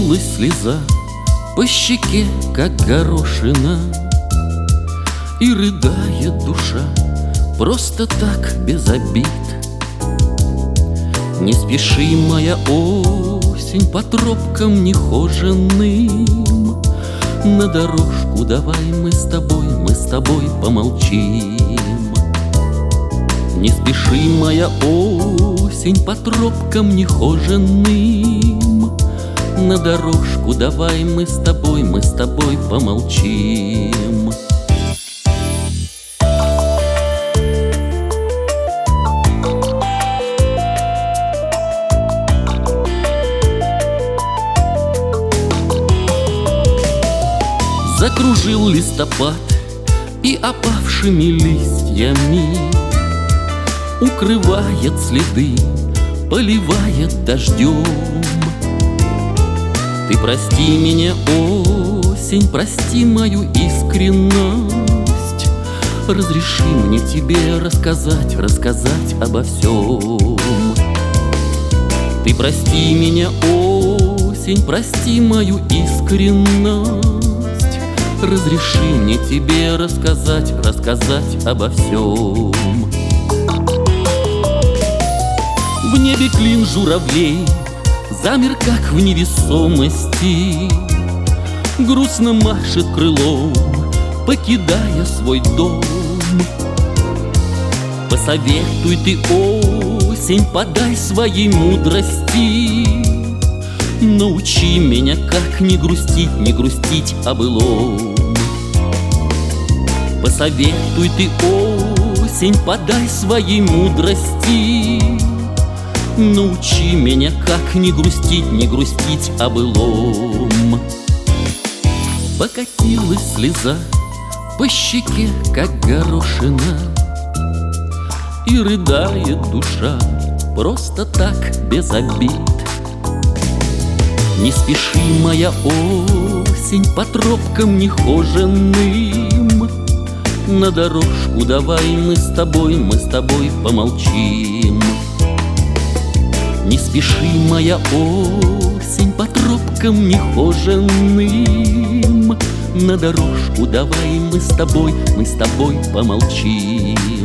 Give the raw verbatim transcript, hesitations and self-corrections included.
Покатилась слеза по щеке, как горошина, и рыдает душа просто так, без обид. Не спеши, моя осень, по тропкам нехоженным, на дорожку давай мы с тобой, мы с тобой помолчим. Не спеши, моя осень, по тропкам нехоженным, на дорожку давай мы с тобой, мы с тобой помолчим. Закружил листопад и опавшими листьями укрывает следы, поливает дождем. Ты прости меня, осень, прости мою искренность, разреши мне тебе рассказать, рассказать обо всем. Ты прости меня, осень, прости мою искренность, разреши мне тебе рассказать, рассказать обо всем. В небе клин журавлей замер, как в невесомости, грустно машет крылом, покидая свой дом. Посоветуй ты, осень, подай своей мудрости, научи меня, как не грустить, не грустить о былом. Посоветуй ты, осень, подай своей мудрости, научи меня, как не грустить, не грустить о былом. Покатилась слеза по щеке, как горошина, и рыдает душа просто так, без обид. Не спеши, моя осень, по тропкам нехоженным, на дорожку давай мы с тобой, мы с тобой помолчим. Не спеши, моя осень, по тропкам нехоженным, на дорожку давай мы с тобой, мы с тобой помолчим.